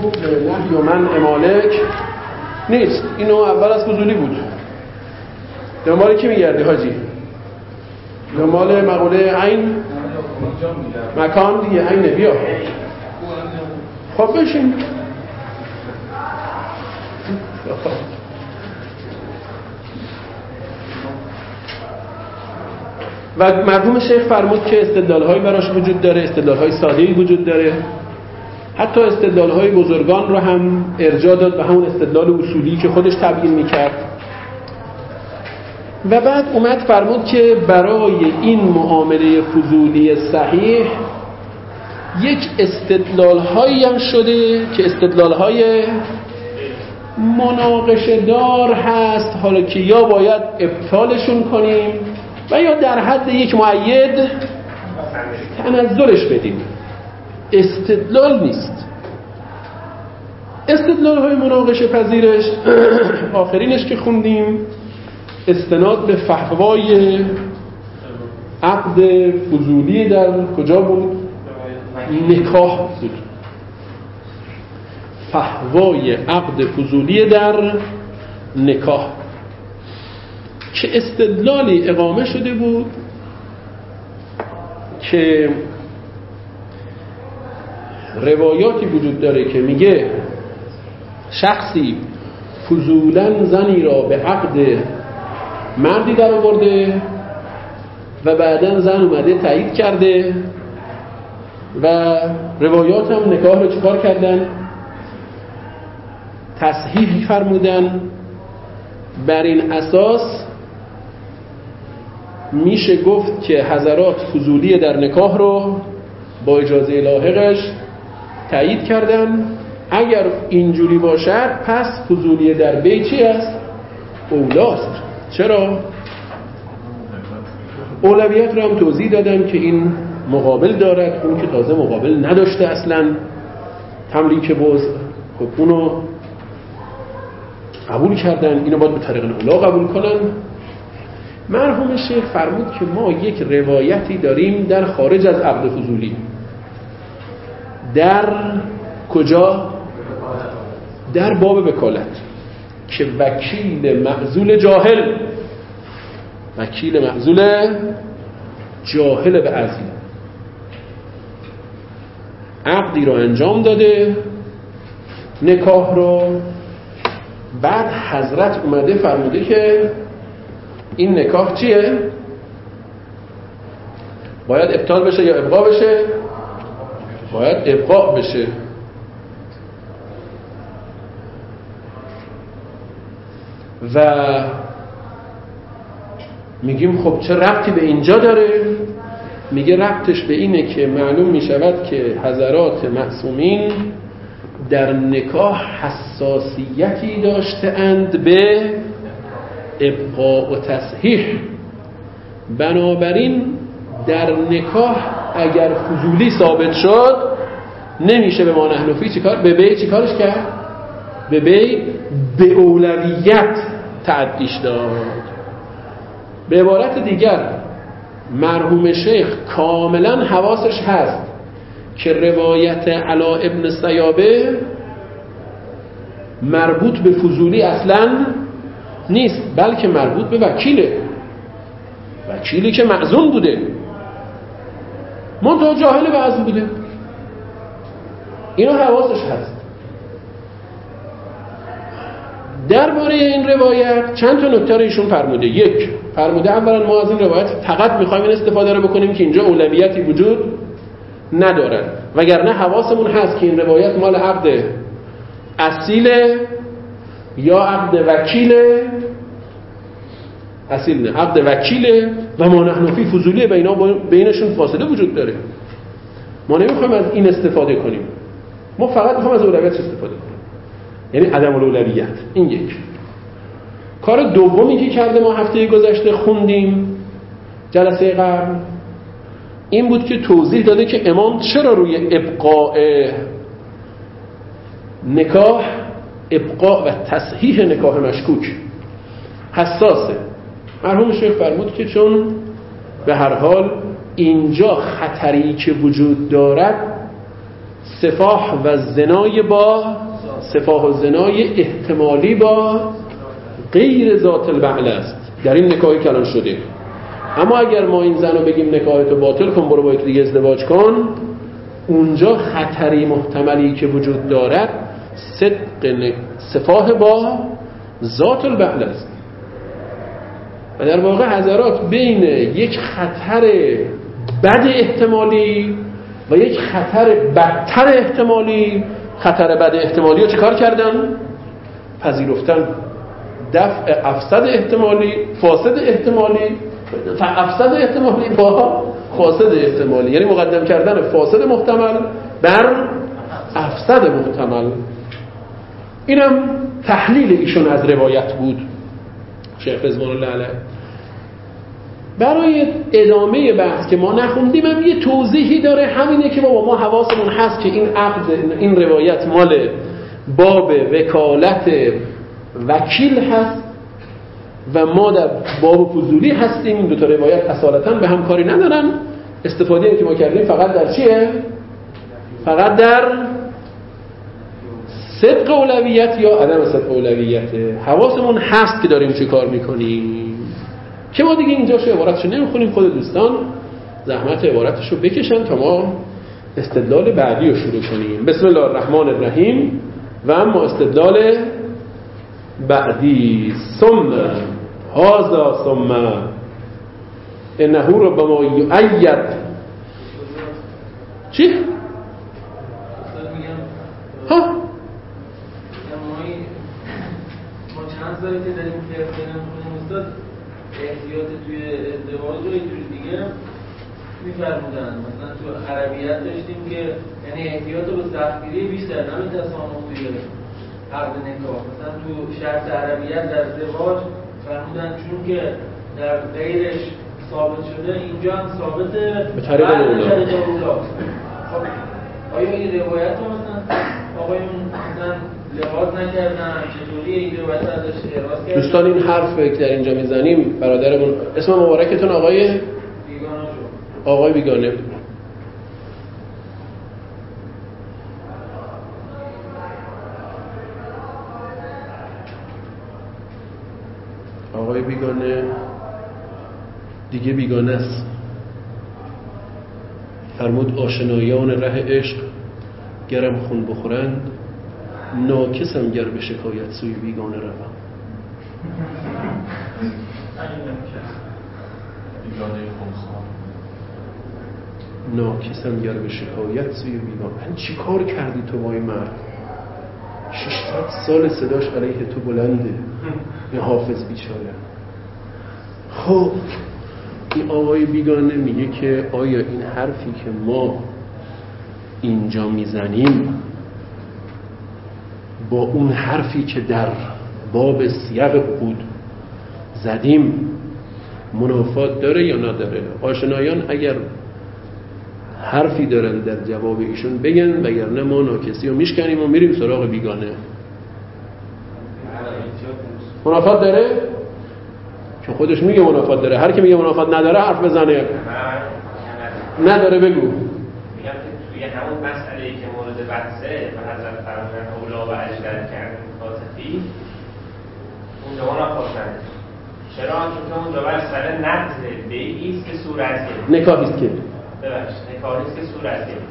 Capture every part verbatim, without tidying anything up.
نهی و منع مالک نیست. اینو اول از فضولی بود. دنبال کی میگردی حاجی؟ دنبال مقوله عین مکان دیگه. عین بیا خب بشین. و مرحوم شیخ فرمود که استدلال‌هایی براش وجود داره، استدلال‌های ساده‌ای وجود داره، حتی استدلال‌های بزرگان رو هم ارجاع داد به همون استدلال اصولی که خودش تبیین می‌کرد. و بعد اومد فرمود که برای این معامله فضولی صحیح یک استدلال‌هایی هم شده که استدلال‌های مناقشه دار هست، حالا که یا باید ابطالشون کنیم و یا در حد یک مؤید تنزلش بدیم. استدلال نیست. استدلال‌های مناقشه پذیرش آخرینش که خوندیم استناد به فتوای عقد فضولی در کجا بود؟ نکاح بود. فتوای عقد فضولی در نکاح که استدلالی اقامه شده بود که روایاتی وجود داره که میگه شخصی فضولاً زنی را به عقد مردی در آورده و بعداً زن اومده تایید کرده و روایات هم نکاح رو چیکار کردن؟ تصحیح فرمودن. بر این اساس میشه گفت که حضرات فضولی در نکاح رو با اجازه لاحقش تایید کردن. اگر اینجوری باشد پس فضولی در بی چی است؟ اولاست. چرا؟ اولویت رو هم توضیح دادن که این مقابل دارد، اون که تازه مقابل نداشته اصلا تملیک بوز، خب اونو قبول کردن، اینو باید به طریق اولا قبول کنن. مرحوم شیخ فرمود که ما یک روایتی داریم در خارج از عقد فضولی. در کجا؟ در باب وکالت که وکیل معزول جاهل وکیل معزول جاهل به عزیز عقدی رو انجام داده، نکاح رو، بعد حضرت اومده فرموده که این نکاح چیه؟ باید ابطال بشه یا ابقا بشه؟ باید ابقا بشه. و میگیم خب چه ربطی به اینجا داره؟ میگه ربطش به اینه که معلوم میشود که حضرات معصومین در نکاح حساسیتی داشته اند به ابقاء و تصحیح. بنابراین در نکاح اگر فضولی ثابت شد نمیشه به ما نحنفی چیکار؟ به بی چیکارش کرد؟ به بی به اولویت تعدیش داد. به عبارت دیگر مرحوم شیخ کاملا حواسش هست که روایت علا ابن سیابه مربوط به فضولی اصلا نیست، بلکه مربوط به وکیله، وکیلی که معزون بوده، منتها جاهل به عزم بوده. اینو حواسش هست. درباره این روایت چند تا نکته رو ایشون فرموده. یک، فرموده اولا ما از این روایت فقط میخوایم این استفاده رو بکنیم که اینجا اولویتی وجود ندارد، وگرنه حواسمون هست که این روایت مال عقد اصیله یا عقد وکیله. اصیل نه، عقد وکیله و ما نحن فی فضولیه، بینا بینشون فاصله وجود داره. ما نمیخوایم از این استفاده کنیم، ما فقط میخوایم از اولویت استفاده کنیم، یعنی عدم الاولویت. این یک. کار دومی که کرده ما هفته گذشته خوندیم جلسه قبل این بود که توضیح داده که امام چرا روی ابقاء نکاح، ابقاء و تصحیح نکاح مشکوک حساسه. مرحوم شیخ فرمود که چون به هر حال اینجا خطری که وجود دارد سفاح و زنای با سفاح و زنای احتمالی با غیر ذات البعل است در این نکاحی که الان شده. اما اگر ما این زن رو بگیم نکاحتو باطل کن، برو با یکی دیگه ازدواج کن، اونجا خطری محتملی که وجود دارد صدق سفاح با ذات البعل است. و در واقع حضرات بین یک خطر بد احتمالی و یک خطر بدتر احتمالی، خطر بد احتمالی رو چه کار کردن؟ پذیرفتن. دفع افسد احتمالی، فاسد احتمالی، افسد احتمالی با فاسد احتمالی، یعنی مقدم کردن فاسد محتمل بر افسد محتمل. اینم تحلیل ایشون از روایت بود شیخ رضوان الله علیه. برای ادامه بحث که ما نخوندیم هم یه توضیحی داره، همینه که بابا ما حواسمون هست که این عقد، این روایت مال باب وکالت وکیل هست و ما در باب فضولی هستیم. این دو تا روایت اصالتا به هم کاری ندارن. استفاده که ما کردیم فقط در چیه؟ فقط در صدق اولویت یا عدم صدق اولویت. حواسمون هست که داریم چه کار میکنیم، که ما دیگه اینجاشو عبارتشو نمیخونیم. خود دوستان زحمت عبارتشو بکشن تا ما استدلال بعدی رو شروع کنیم. بسم الله الرحمن الرحیم. و اما استدلال بعدی، ثم هذا ثم انه ربما یؤید. چی؟ ها؟ ما چند سالی که داریم فقه نمی‌خونیم استاد، احتیاط توی ازدواج رو اینجوری دیگه می‌فرمودن. مثلا تو عربیت داشتیم که یعنی احتیاط رو به سختگیری بیشتر، نه به تسامح توی عقد نکاح. مثلا تو شرط عربیت در ازدواج فرمودن چون که در غیرش ثابت شده، اینجا هم ثابته به طریق اولا. خب آیا این روایت رو مثلا آقایون مثلا لحاظ نکردن؟ چطوری این روایت ازش اعراض کردن؟ دوستان این حرف که در اینجا میزنیم برادرمون، اسم مبارکتون آقای بیگانه شد. آقای بیگانه. آقای بیگانه دیگه بیگانه است. فرمود آشنایان ره عشق گرم خون بخورند، ناکسم گر به شکایت سوی بیگانه روم. ناکسم گر به شکایت سوی بیگانه. من چی کار کردی تو با این مرد؟ ششصد سال صداش علیه تو بلنده، این حافظ بیچاره. خب این آقای بیگانه میگه که آیا این حرفی که ما اینجا میزنیم با اون حرفی که در باب سیاق عقود زدیم منافات داره یا نداره؟ آشنایان اگر حرفی دارن در جواب ایشون بگن، وگرنه ما ناکسی رو میشکنیم و میریم سراغ بیگانه. منافات داره؟ چون خودش میگه منافات داره. هر کی میگه منافات نداره حرف بزنه. نداره بگو. میگم که توی همون مسئله‌ای که مورد بحثه و حضرت فرمودن اولا و اجدر کردن کاتفی، اونجا منافات نداره. چرا؟ چون اونجا مسئله نقضه بیعی است که صورت گرفت. نکاحی است که ببخش نکاحی است که صورت گرفت.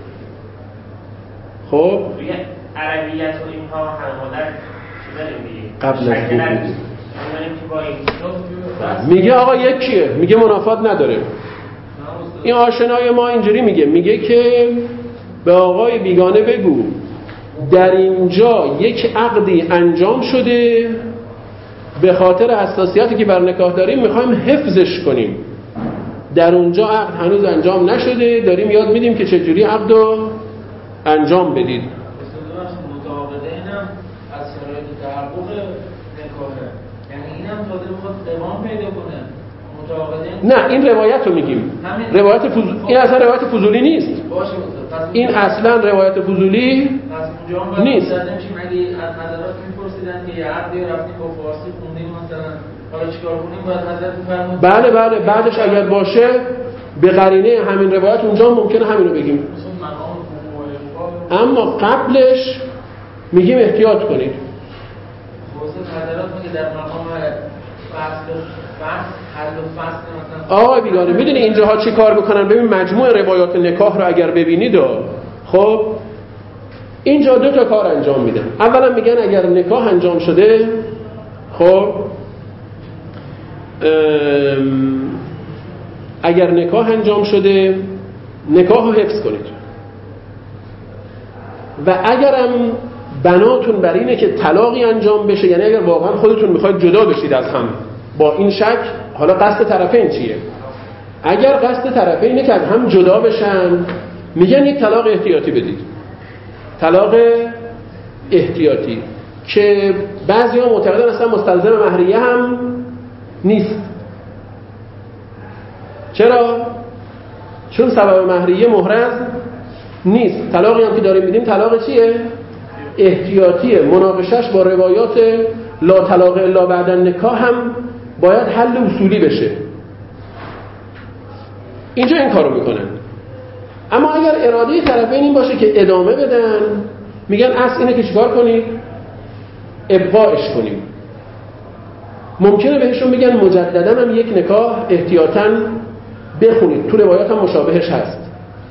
خب توی عربیت و اینها هم در چی داریم دیگه؟ قبل از بود این میگه آقا یکیه، میگه منافات نداره. این آشنای ما اینجوری میگه، میگه که به آقای بیگانه بگو در اینجا یک عقدی انجام شده، به خاطر حساسیتی که بر نکاح داریم میخوایم حفظش کنیم. در اونجا عقد هنوز انجام نشده، داریم یاد میدیم که چجوری عقد رو انجام بدید. نه این روایت رو میگیم، روایت فضول... این اصلا روایت فضولی نیست. این اصلا روایت فضولی نیست. مگه از حضرات میپرسیدن که یه عقدی رفتیم با فارسی خوندیم مثلا حالا چیکار کنیم؟ باید حضرت بفرمایید. بله بله بعدش اگر باشه به قرینه همین روایت اونجا ممکنه همین رو بگیم. اما قبلش میگیم احتیاط کنید. در مقام فصل فصل حل و فصل مثلا آقای بیگانه میدونی اینجاها چی کار بکنن؟ ببین مجموع روایات نکاح رو اگر ببینید، خب اینجا دو تا کار انجام میدن. اولا میگن اگر نکاح انجام شده، خب اگر نکاح انجام شده نکاح رو حفظ کنید و اگرم بناتون بر اینه که طلاقی انجام بشه، یعنی اگر واقعا خودتون میخواید جدا بشید از هم با این شک، حالا قصد طرفین چیه؟ اگر قصد طرفین اینه که از هم جدا بشن، میگن یک طلاق احتیاطی بدید. طلاق احتیاطی که بعضی‌ها معتقدن اصلا مستلزم مهریه هم نیست. چرا؟ چون سبب مهریه محرز نیست. طلاقی هم که داریم میدیم طلاق چیه؟ احتیاطیه. مناقشش با روایات لا طلاق الا بعد النکاح هم باید حل اصولی بشه. اینجا این کارو میکنن. اما اگر اراده طرفین این باشه که ادامه بدن، میگن اصل اینه که چیکار کنید؟ ابقاش کنیم. ممکنه بهشون میگن مجددا هم یک نکاح احتیاطاً بخونید، تو روایات هم مشابهش هست.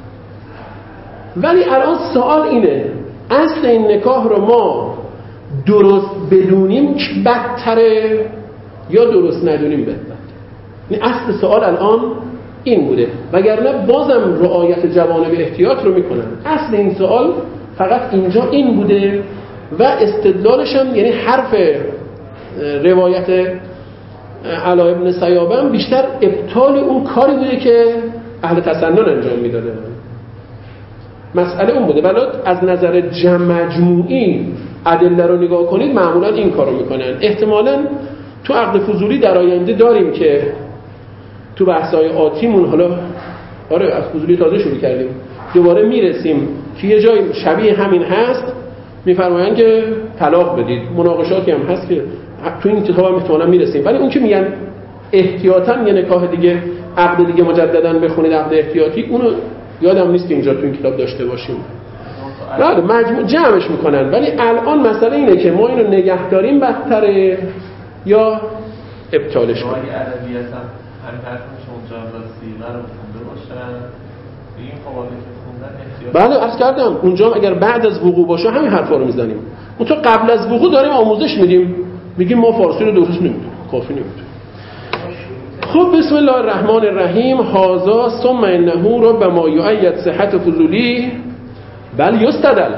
ولی الان سوال اینه، اصل این نکاح رو ما درست بدونیم که بدتره یا درست ندونیم بهتره؟ این اصل سوال الان این بوده، وگرنه بازم رعایت جوانب احتیاط رو میکنن. اصل این سوال فقط اینجا این بوده و استدلالش هم، یعنی حرف روایت علا ابن سیابه هم بیشتر ابطال اون کاری بوده که اهل تسنن انجام میداده. مسئله اون بوده. ولی از نظر جمع مجموعی ادله رو نگاه کنید معمولا این کارو میکنن. احتمالاً تو عقد فضولی در آینده داریم که تو بحث‌های آتیمون، حالا آره از فضولی تازه شروع کردیم، دوباره میرسیم که یه جای شبیه همین هست، میفرمایند که طلاق بدید. مناقشاتی هم هست که تو این کتاب هم احتمالاً میرسیم. ولی اون که میگن احتیاطاً یه نکاح دیگه، عقد دیگه مجدداً بخونید، عقد احتیاطی، اونو یادم نیست که اینجا تو این کتاب داشته باشیم. نه مجموع جمعش میکنن. ولی الان مسئله اینه که ما اینو نگه داریم بدتره یا ابطالش کنیم. اگه عربیت هم همین حرفش مجرد سیغه رو خونده باشن، این قواعدی که خوندن احتیاط. بله عرض کردم اونجا اگر بعد از وقوع باشه همین حرفا رو میزنیم. اون تو قبل از وقوع داریم آموزش میدیم، میگیم ما فارسی رو درست نمیدونیم، کافی نمیدونیم. خب بسم الله الرحمن الرحیم. هذا ثم انه ربما یؤید صحت فضولی بل یستدل.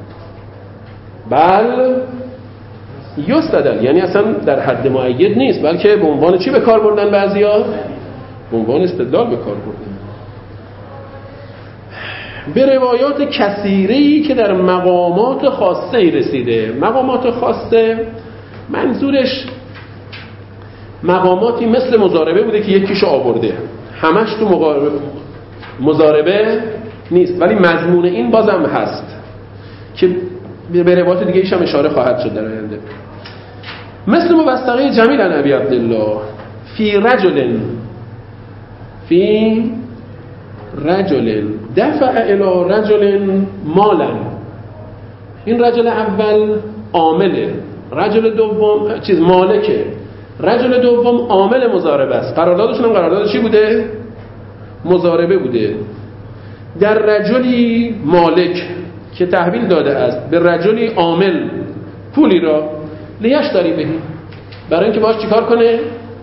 بل یستدل یعنی اصلا در حد مؤید نیست، بلکه به عنوان چی به کار بردن بعضیا؟ به عنوان استدلال به کار بردن. به روایات کثیری که در مقامات خاصه رسیده. مقامات خاصه منظورش مقاماتی مثل مضاربه بوده که یکیشو آورده، همش تو مقاربه مضاربه نیست، ولی مضمون این بازم هست که به روایات دیگه ایش هم اشاره خواهد شد در آینده. مثل موثقه جمیل عن ابی عبدالله فی رجل فی رجل دفع الی رجل مالا. این رجل اول عامله، رجل دوم چیز مالکه، رجل دوم عامل مضاربه است. قراردادشون هم قرارداد چی بوده؟ مضاربه بوده. در رجلی مالک که تحویل داده است به رجلی عامل پولی را، لیشتری بهی، برای اینکه باش چیکار کنه؟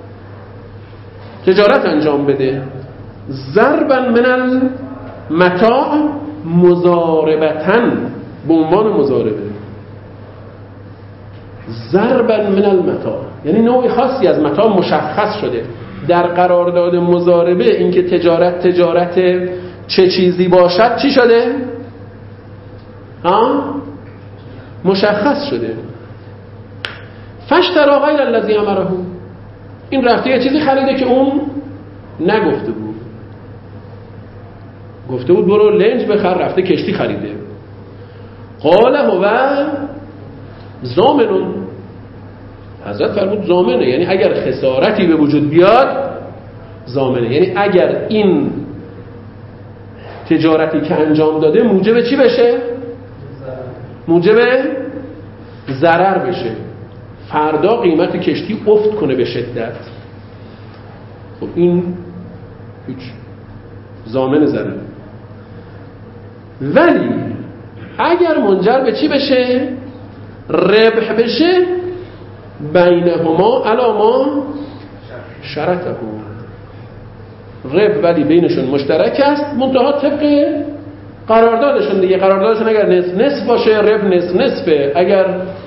تجارت انجام بده. ضربا من المتاع مضاربتن، به عنوان مضاربه. ضربا من المتاع یعنی نوعی خاصی از متاع مشخص شده در قرارداد مضاربه. اینکه تجارت تجارت چه چیزی باشد چی شده؟ ها؟ مشخص شده. فاشتری غیر الذی امره، این رفته یه چیزی خریده که اون نگفته بود. گفته بود برو لنج بخر، رفته کشتی خریده. قال هو ضامن. حضرت فرمود ضامنه، یعنی اگر خسارتی به وجود بیاد ضامنه، یعنی اگر این تجارتی که انجام داده موجب چی بشه؟ موجب ضرر بشه، فردا قیمت کشتی افت کنه به شدت. خب این هیچ ضامن ضرر. ولی اگر منجر به چی بشه؟ ربح بشه، بینهما علاما شرطه، ربح ولی بینشون مشترک است، منتها طبق قراردادشون دیگه. قراردادشون اگر نصف نصف باشه ربح نصف نصفه، اگر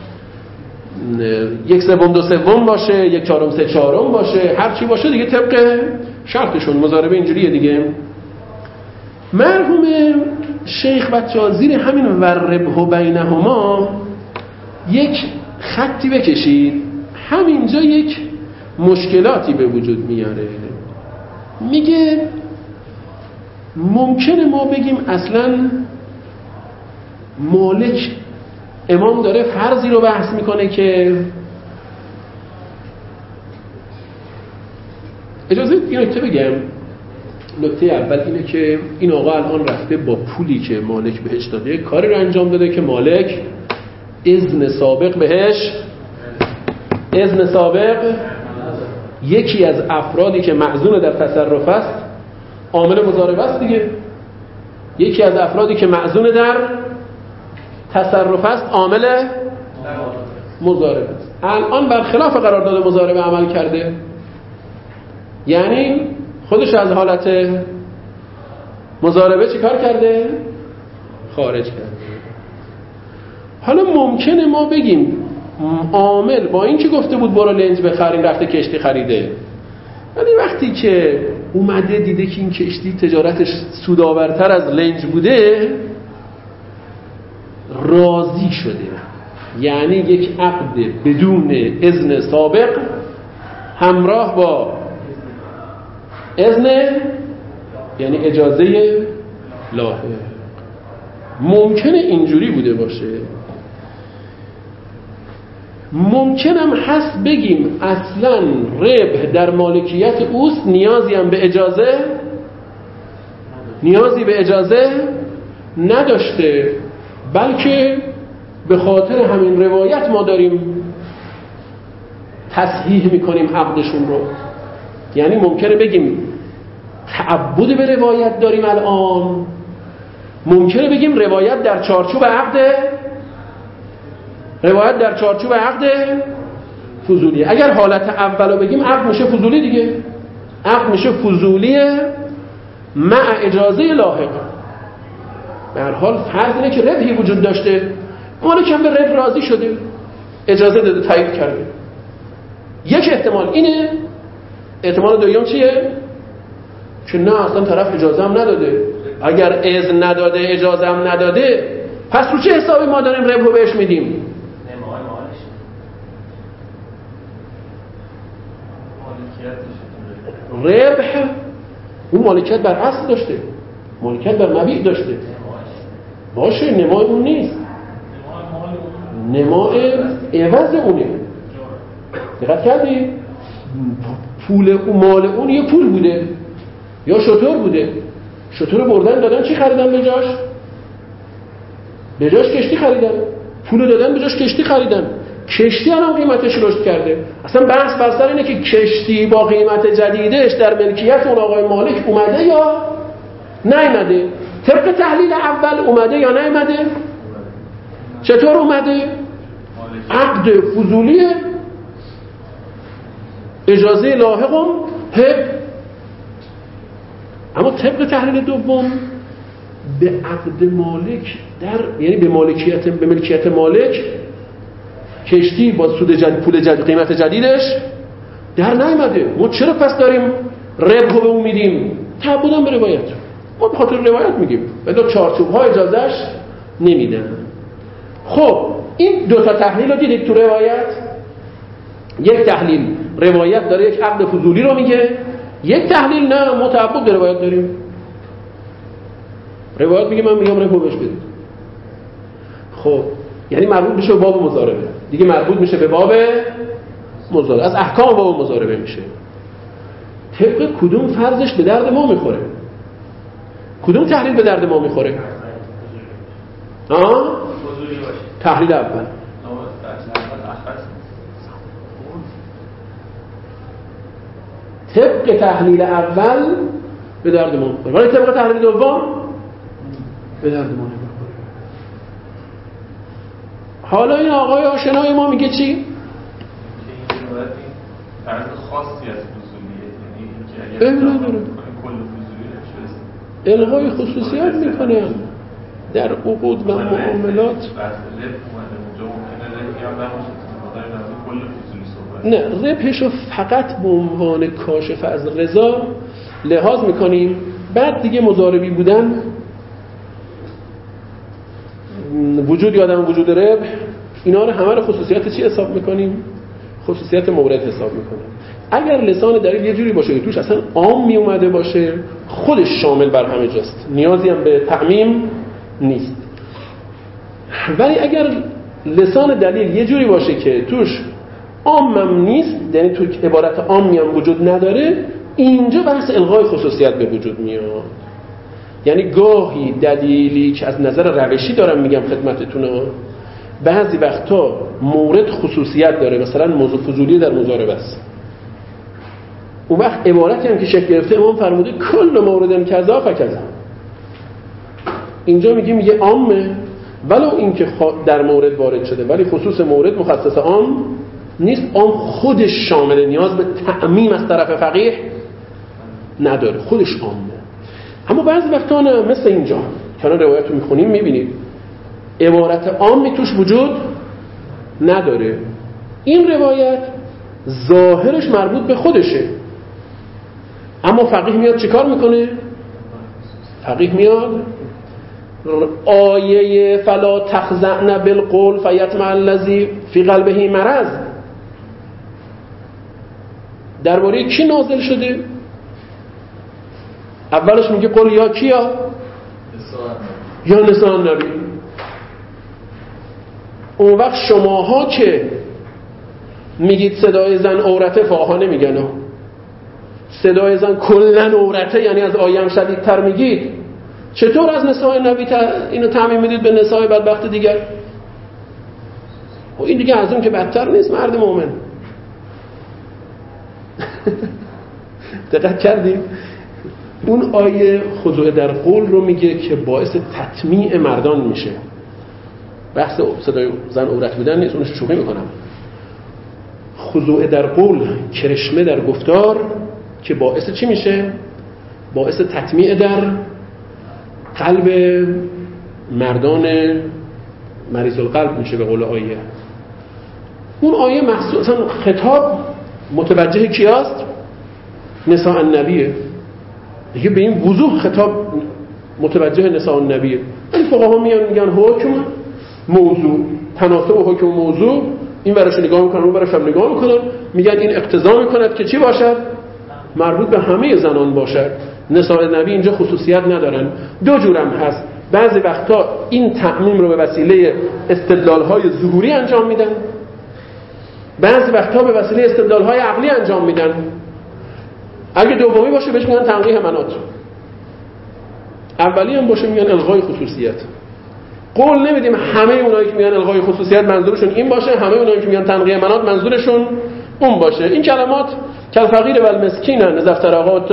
یک سوم دو سوم باشه، یک چهارم سه چهارم باشه، هر چی باشه دیگه طبق شرطشون. مضاربه اینجوریه دیگه. مرحوم شیخ بچه‌ها زیر همین وربه بینهما یک خطی بکشید، همینجا یک مشکلاتی به وجود میاره. میگه ممکنه ما بگیم اصلا مالک، امام داره فرضی رو بحث میکنه که اجازه این نکته بگم. نکته اول اینه که این آقا الان رفته با پولی که مالک بهش داده کاری رو انجام داده که مالک اذن سابق بهش اذن سابق یکی از افرادی که معزون در تصرف است عامل مضاربه است دیگه. یکی از افرادی که معزون در تصرف است عامل مضاربه است. الان برخلاف قرارداد مضاربه عمل کرده، یعنی خودش از حالت مضاربه چی کار کرده؟ خارج کرده. حالا ممکنه ما بگیم عامل با این که گفته بود برو لنج بخرین رفته کشتی خریده، ولی وقتی که اومده دیده که این کشتی تجارتش سودآورتر از لنج بوده راضی شده، یعنی یک عقد بدون اذن سابق همراه با اذن یعنی اجازه لاحق. ممکنه اینجوری بوده باشه، ممکنم هست بگیم اصلا ربح در مالکیت اوست، نیازی هم به اجازه نیازی به اجازه نداشته، بلکه به خاطر همین روایت ما داریم تصحیح میکنیم عقدشون رو. یعنی ممکنه بگیم تعبد به روایت داریم الان، ممکنه بگیم روایت در چارچوب عقد روایت در چارچوب عقد فضولی. اگر حالت اولو بگیم عقد میشه فضولی دیگه، عقد میشه فضولیه مع اجازه لاحق. به هر حال فرض اینه که ربحی وجود داشته، مالک هم به ربح راضی شده، اجازه داده، تایید کرده. یک احتمال اینه. احتمال دوم چیه؟ که نه اصلا طرف اجازه هم نداده. اگر اذن نداده اجازه هم نداده پس رو چه حسابی ما داریم ربح رو بهش میدیم؟ ربح اون مالکیت بر اصل داشته، مالکیت بر مبیع داشته باشه، نمای اون نیست، نمای عوض اونه. دقت کردی؟ پول اون مال اون یه پول بوده یا شتر بوده، شتر بردن دادن چی خریدن به جاش؟ به جاش کشتی خریدن. پول دادن به جاش کشتی خریدن. کشتی الان قیمتش رشد کرده. اصلا بحث بر سر اینه که کشتی با قیمت جدیدش در ملکیت اون آقای مالک اومده یا نیومده. طبق تحلیل اول اومده یا نیومده؟ چطور اومده؟ عقد فضولیه، اجازه لاحقم هب. اما طبق تحلیل دوم به عقد مالک در یعنی به مالکیت به ملکیت مالک کشتی با سود جدید پول جدید قیمت جدیدش در نیامده. ما چرا پس داریم ربح رو به اون میدیم؟ تعبدم به روایت. ما به خاطر روایت میگیم، ولی چارچوب ها اجازهش نمیدن. خب این دو تا تحلیل رو دیدید تو روایت. یک تحلیل روایت داره یک عقد فضولی رو میگه، یک تحلیل نه ما تعبد به روایت داریم. روایت میگه من میگم ربح بهش بدید. خب یعنی مربوط میشه به باب مضاربه دیگه، مربوط میشه به باب مضاربه، از احکام باب مضاربه میشه. طبق کدوم فرضش به درد ما میخوره؟ کدوم تحلیل به درد ما میخوره؟ آه؟ فضولی باشه. تحلیل اول طبق تحلیل اول به درد ما می‌خوره، ولی طبق تحلیل دوم به درد ما نمی‌خوره. حالا این آقای آشنای ما میگه چی؟ این طرز خاصی از فضولیه، یعنی اینکه اگر کل فضولی نشه الغای خصوصیات میکنه در عقود و معاملات. نه، ربحشو فقط به عنوان کاشف از رضا لحاظ میکنیم، بعد دیگه مضاربی بودن وجود یادم وجود ربح اینا رو همه رو خصوصیات چی حساب میکنیم؟ خصوصیات مورد حساب میکنیم. اگر لسان دلیل یه جوری باشه که توش اصلا عام می اومده باشه خودش شامل بر همه جاست، نیازی هم به تعمیم نیست. ولی اگر لسان دلیل یه جوری باشه که توش عامم نیست، یعنی تو عبارت عامی هم وجود نداره، اینجا بحث الغای خصوصیت به وجود میاد. یعنی گاهی دلیلی که از نظر روشی دارم میگم خدمتتون، بعضی وقتا مورد خصوصیت داره، مثلا موضوع فضولی در مضاربه است، اون وقت عبارتی هم که شکل گرفته امام فرموده کل مورد کذا فکذا، اینجا میگیم یه عامه ولو اینکه در مورد وارد شده، ولی خصوص مورد مخصص عام نیست، عام خودش شامل نیاز به تعمیم از طرف فقیه نداره، خودش عامه. اما بعضی وقتا نه، مثل اینجا که الان روایت رو میخونیم میبینید عبارت عامی توش وجود نداره، این روایت ظاهرش مربوط به خودشه، اما فقیه میاد چیکار میکنه؟ فقیه میاد آیه فلا تخضعن بالقول فیطمع الذی فی قلبه مرض درباره کی نازل شده؟ اولش میگه قول یا کیا؟ یا نساء النبی. اون وقت شماها که میگید صدای زن عورته، فقها نمیگن صدای زن کلن عورته یعنی از آیه هم شدیدتر میگید، چطور از نساء نبی اینو تعمیم میدید به نساء بدبخت دیگر؟ و این دیگه از اون که بدتر نیست مرد مومن. دقت کردید؟ اون آیه خضوع در قول رو میگه که باعث تطمیع مردان میشه. بحث صدای زن عورت بودن نیست، اونش شوخی میکنم. خضوع در قول، کرشمه در گفتار، که باعث چی میشه؟ باعث تطمیع در قلب مردان مریض القلب میشه به قول آیه. اون آیه مخصوصا خطاب متوجه کیاست؟ نساء النبیه دیگه، به این وضوح خطاب متوجه نساء النبیه. ولی فقها میان میگن حکم موضوع، تناسب حکم موضوع، این ورش نگاه میکنن اون ورش هم نگاه میکنن، میگن این اقتضا میکند که چی باشد؟ مربوط به همه زنان باشد. نساء النبی اینجا خصوصیت ندارن. دو جورم هست، بعضی وقتا این تعمیم رو به وسیله استدلال‌های ظهوری انجام میدن، بعضی وقتا به وسیله استدلال‌های عقلی انجام میدن. اگه دومی باشه بهش میگن تنقیح مناط، اولی هم باشه میگن الغای خصوصیت. قول نمیدیم همه اونایی که میگن الغای خصوصیت منظورشون این باشه، همه اونایی که میگن تنقیح مناط منظورشون اون باشه. این کلمات کل فقیر و المسکینن نزفترقات.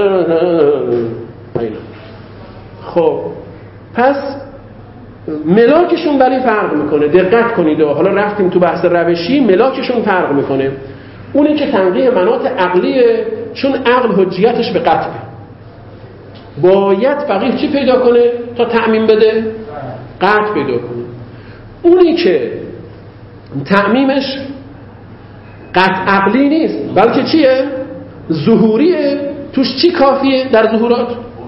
خب پس ملاکشون ولی فرق میکنه، دقت کنید. حالا رفتیم تو بحث روشی، ملاکشون فرق میکنه. اونی که تنقیح مناط عقلیه، چون عقل حجیتش به قطعه، باید فقیه چی پیدا کنه تا تعمیم بده؟ قطع پیدا کنه. اونی که تعمیمش قطع عقلی نیست بلکه چیه؟ ظهوریه، توش چی کافیه در ظهورات؟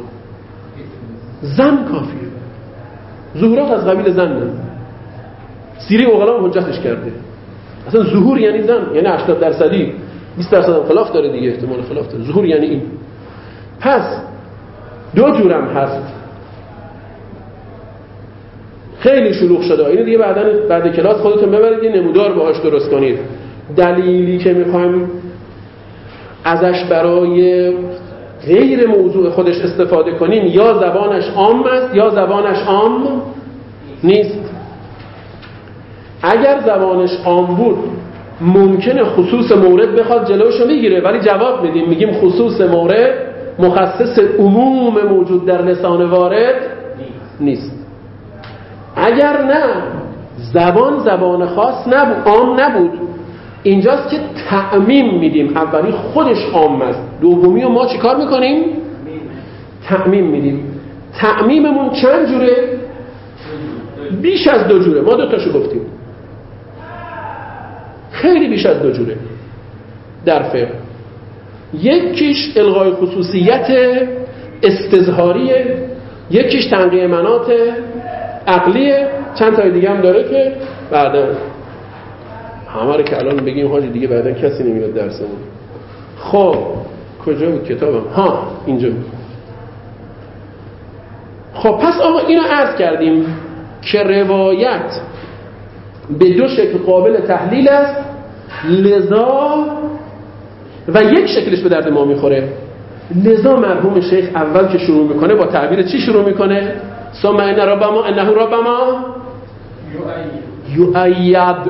زن کافیه. ظهورات از قبیل زن نه. سیری اوغلام حجتش کرده. اصلا ظهور یعنی زن، یعنی هشتاد درصدی، بیست درصد هم خلاف داره دیگه، احتمال خلاف داره. ظهور یعنی این. پس دو جورم هست، خیلی شلوغ شده. اینو دیگه بعداً بعد کلاس خودتون ببرید یه نمودار باهاش درست کنید. دلیلی که میخوایم ازش برای غیر موضوع خودش استفاده کنیم، یا زبانش عام است یا زبانش عام نیست. اگر زبانش عام بود ممکنه خصوص مورد بخواد جلوشو بگیره، ولی جواب میدیم میگیم خصوص مورد مخصص عموم موجود در لسان وارد نیست. اگر نه زبان زبان خاص نبود، عام نبود، اینجاست که تعمیم میدیم. اولی خودش عام است، دومی رو ما چی کار میکنیم؟ تعمیم میدیم. تعمیممون چند جوره؟ بیش از دو جوره. ما دو تاشو گفتیم، خیلی بیش از دو جوره در فقه. یکیش الغای خصوصیت استظهاریه، یکیش تنقیه مناط عقلیه، چند تای دیگه هم داره که بعدا همه رو که الان بگیم حاجی دیگه بعدا کسی نمیاد درسمون. خب کجا بود کتابم؟ ها اینجا. خب پس آقا اینو عرض کردیم که روایت به دو شکل قابل تحلیل است، لذا و یک شکلش به درد ما میخوره. لذا مرحوم شیخ اول که شروع میکنه با تعبیر چی شروع میکنه؟ ثم ان ربما انه ربما یؤید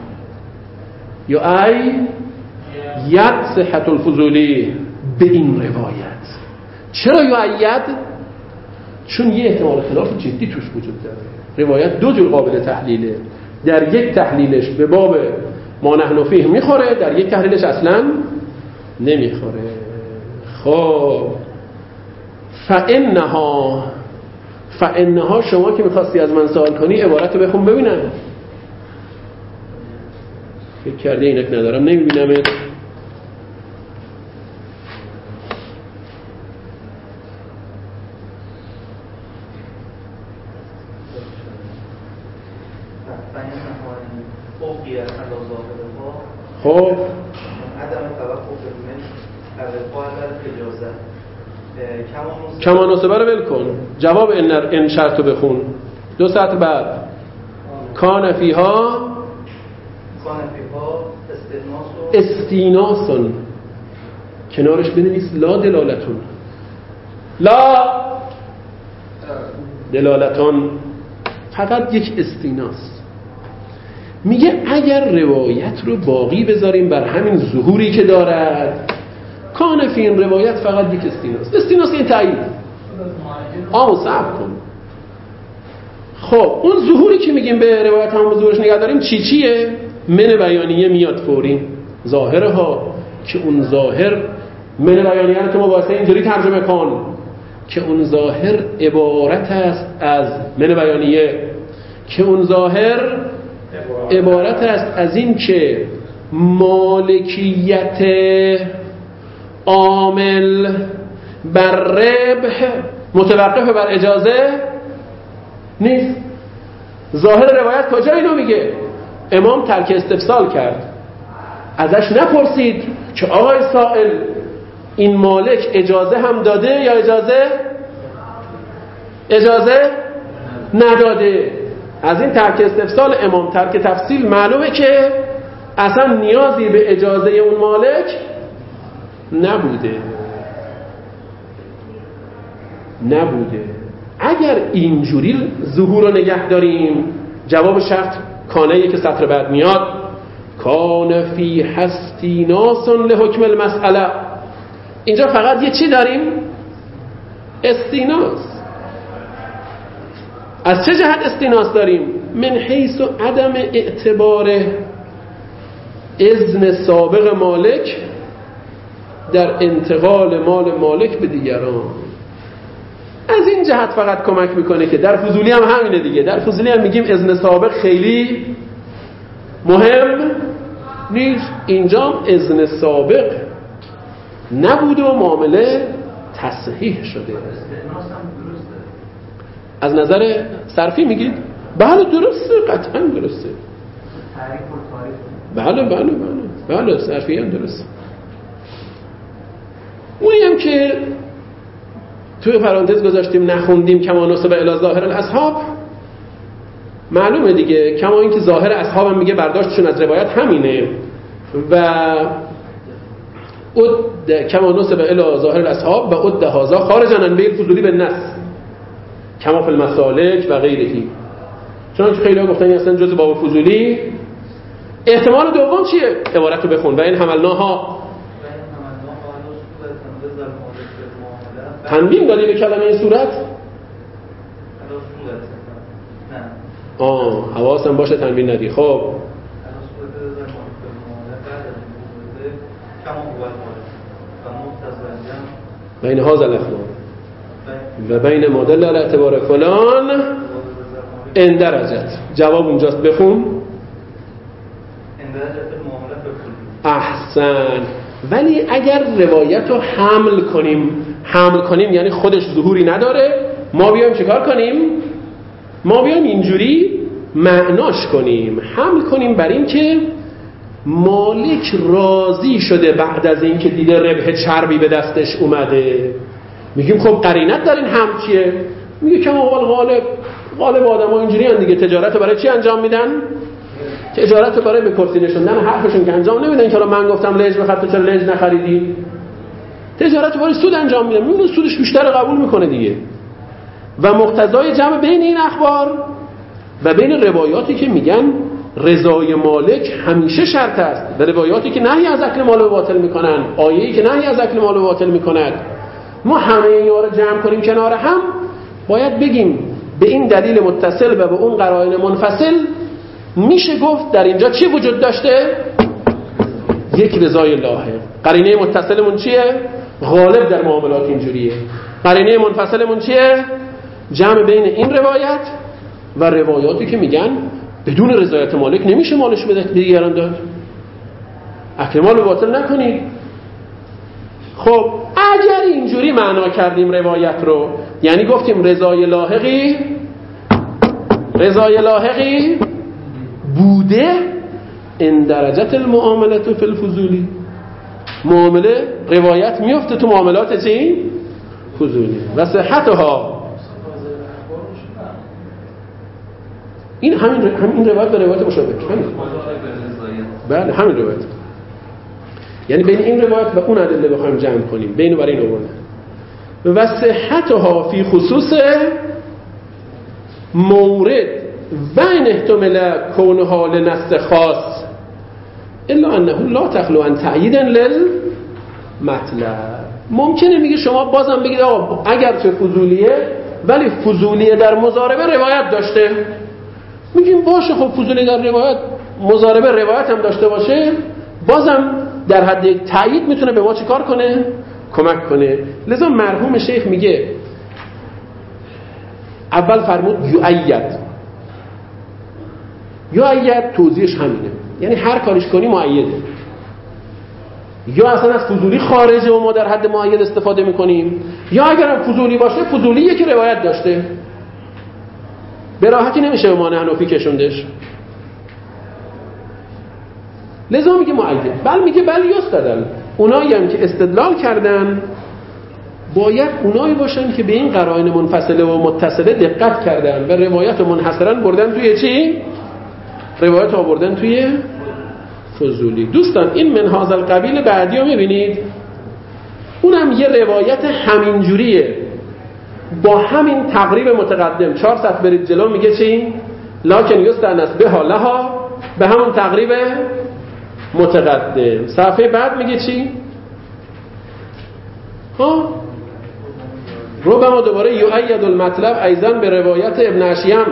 یؤید صحت الفضولی به این روایت. چرا یؤید؟ چون یه احتمال خلاف جدی توش وجود داره. روایت دو جور قابل تحلیله، در یک تحلیلش به باب ما نحن فیه میخوره، در یک تحلیلش اصلا نمیخوره. خب فانها فانها شما که میخواستی از من سوال کنی عبارت رو بخون ببینم. فکر کرده اینک ندارم نمیبینم. خب عدم توقف من القاء الاجازه کما نصبه رو ول کن. جواب ان ان شرط رو بخون دو سطر بعد. کان فیها کان فیها استیناس استیناسون، کنارش بنویس لا دلالتون، لا دلالتون، فقط یک استیناس. میگه اگر روایت رو باقی بذاریم بر همین ظهوری که دارد، کان فی این روایت فقط یک استیناس. استیناس این تایید آمو صبر کن. خب اون ظهوری که میگیم به روایت هم ظهورش نگه داریم چی چیه؟ من بیانیه میاد فوری، ظاهره ها، که اون ظاهر من بیانیه رو تو مباحثه اینجوری ترجمه کن که اون ظاهر عبارت است از من بیانیه، که اون ظاهر عبارت است از این که مالکیت عامل بر ربح متوقف بر اجازه نیست. ظاهر روایت کجا اینو میگه؟ امام ترک استفسال کرد، ازش نپرسید که آقای سائل این مالک اجازه هم داده یا اجازه اجازه نداده. از این ترک استفسال امام ترک تفصیل معلومه که اصلا نیازی به اجازه اون مالک نبوده نبوده. اگر اینجوری ظهور رو نگه داریم، جواب شرط کانه‌ای که سطر بعد میاد، کان فی هستیناس لحکم المسئله، اینجا فقط یه چی داریم؟ استیناس. از چه جهت استیناس داریم؟ من حیث عدم اعتبار اذن سابق مالک در انتقال مال مالک به دیگران. از این جهت فقط کمک میکنه که در فضولی هم همینه دیگه. در فضولی هم میگیم اذن سابق خیلی مهم نیست، اینجا اذن سابق نبود و معامله تصحیح شده. از نظر صرفی میگید؟ بله درسته، قطعا درسته. بله بله بله بله صرفی هم درسته. اونی هم که توی پرانتز گذاشتیم نخوندیم کما نصب الی ظاهر الاصحاب، معلومه دیگه، کما این که ظاهر اصحاب هم میگه برداشتشون از روایت همینه و اد کما نصب الی ظاهر الاصحاب و اد هذا خارجا عن بیل فضولی بالنص کما فی المسالک و غیره. چون خیلی‌ها گفتن این اصلا جزء باب فضولی. احتمال دوم چیه؟ عبارت رو بخون و این حملناها تنوین دادی به کلمه این صورت؟ آه حواسم باشه تنوین ندی. خب بین هذا الاخبار و بین مدل علی اعتبار فلان اندرجت. جواب اونجاست بخون. احسن. ولی اگر روایت رو حمل کنیم، حمل کنیم یعنی خودش ظهوری نداره، ما بیایم چیکار کنیم؟ ما بیایم اینجوری معناش کنیم، حمل کنیم بر این که مالک راضی شده بعد از اینکه دیده ربح چربی به دستش اومده. میگیم خب قرینت در این حمل چیه؟ میگه کما اول غالب غالب آدم‌ها اینجوری ان دیگه، تجارت برای چی انجام میدن؟ تجارت برای به کرسی نشوندن حرفشون که انجام نمیدن که حالا من گفتم لج بخر تو چرا لج نخریدی. تجارت برای سود انجام میدن، میبینه سودش بیشتر قبول میکنه دیگه. و مقتضای جمع بین این اخبار و بین روایاتی که میگن رضای مالک همیشه شرط است و روایاتی که نهی از اکل مال باطل میکنن، آیه‌ای که نهی از اکل مال باطل میکند، ما همه اینا رو جمع کنیم کنار هم، باید بگیم به این دلیل متصل و به اون قرائن منفصل میشه گفت در اینجا چی وجود داشته؟ یک رضای الله. قرینه متصلمون چیه؟ غالب در معاملات اینجوریه. قرینه منفصلمون چیه؟ جمع بین این روایت و روایاتی که میگن بدون رضایت مالک نمیشه مالش به دیگران داد. اکل مال باطل نکنید. خب اگر اینجوری معنا کردیم روایت رو، یعنی گفتیم رضای لاحقی رضای لاحقی بوده ان درجت المعاملات فی الفضولی، معامله روایت میفته تو معاملات چی؟ فضولی. و صحتها این همین همین روایت به روایت مشابه همین. بله همین روایت، یعنی بین این روایت و اون ادله بخوایم جمع کنیم بین و برای این آورده. و صحتها فی خصوص مورد و ان احتمال کونها لنص خاص الا انه لا تخلو عن تأیید للمطلب. ممکنه میگه شما بازم بگید آقا اگر چه فضولیه ولی فضولیه در مضاربه روایت داشته. میگیم باشه خب فضولی در روایت مضاربه روایت هم داشته باشه، بازم در حد یک تأیید میتونه به ما چی کار کنه؟ کمک کنه. لذا مرحوم شیخ میگه اول فرمود یؤید. یؤید توضیحش همینه، یعنی هر کاریش کنی مؤیده. یا اصلا از فضولی خارجه و ما در حد مؤید استفاده میکنیم، یا اگر هم فضولی باشه فضولیه که روایت داشته، به راحتی نمیشه به مانع حنفی کشوندش. لذا میگه مؤیده. بل میگه بل یستدل، اونایی هم که استدلال کردن باید اونایی باشن که به این قرائن منفصله و متصله دقت کردن و روایت منحصرا بردن توی چی؟ روایت ها بردن توی فضولی. دوستان این من هذا القبیل بعدی رو میبینید، اونم یه روایت همینجوریه با همین تقریب متقدم. چهار سطر برید جلو میگه چی؟ لکن یستأنس بها لها، به همون تقریب متقدم. صفحه بعد میگه چی؟ ها ربما دوباره یؤید المطلب ایضا به روایت ابن اشیم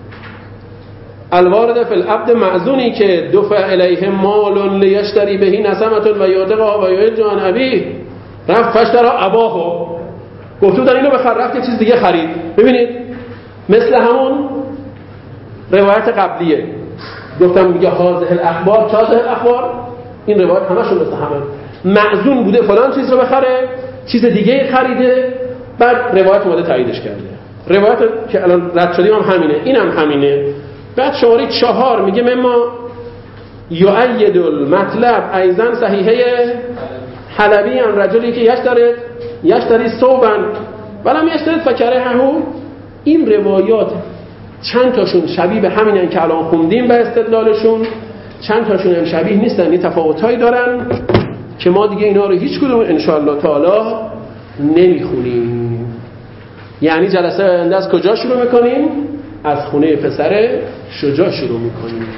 الوارد فی العبد معزونی که دفع الیه مال لیشتری بهی نسمت و یادقا و یعج عن ابی رفت فشترا اباهو، گفتو در اینو بخر، رفت یه چیز دیگه خرید. ببینید مثل همون روایت قبلیه، گفتم میگه هازه الاخبار چازه الاخبار، این روایت همشون مثل همه معزون بوده فلان چیز رو بخره، چیز دیگه خریده، بعد روایت اومده تاییدش کرده. روایت که الان رد شدیم هم همینه، این هم همینه. بعد شماره چهار میگه مما یؤید المطلب ایضا صحیحه حلبی ان رجلی که یشتری یشتری صوبن ولم یشتری فکرهه. این روایات چند تاشون شبیه به همینن که الان خوندیم به استدلالشون، چند تاشون هم شبیه نیستن، یه تفاوتایی دارن که ما دیگه اینا رو هیچ کدوم ان شاء الله تعالی نمیخونیم. یعنی جلسه آینده از کجا شروع میکنیم؟ از خونه پسر شجاع شروع میکنیم.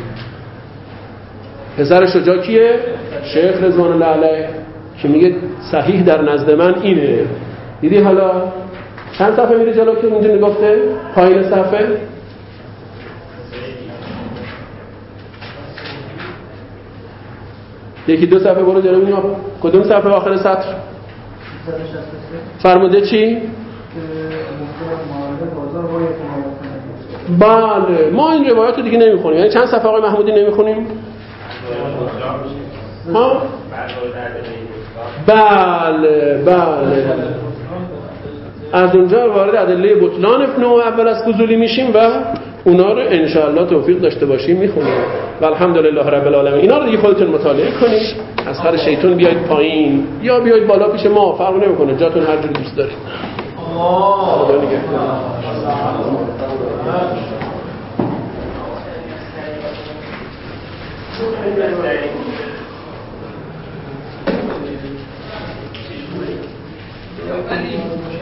پسر شجاع کیه؟ شیخ رضوان الله علیه که میگه صحیح در نزد من اینه. دیدی حالا چند صفحه میره جلو که اونجا نگفته پایین صفحه؟ یکی دو صفحه برو جلو ببینیم کدوم صفحه آخر سطر فرموده چی؟ بله ما این روایات رو دیگه نمیخونیم. یعنی چند صفحه آقای محمودی نمیخونیم؟ ها؟ بله بله از اونجا وارد ادله بطلان نوع اول از فضولی میشیم و اونا رو انشاءالله توفیق داشته باشیم میخونیم و الحمدلله رب العالمین. اینا رو دیگه خودتون مطالعه کنید. از خر شیطان بیاید پایین یا بیاید بالا پیش ما فرق نمیکنه، جاتون هر جوری دوست دارید. الله دیگه Thank you.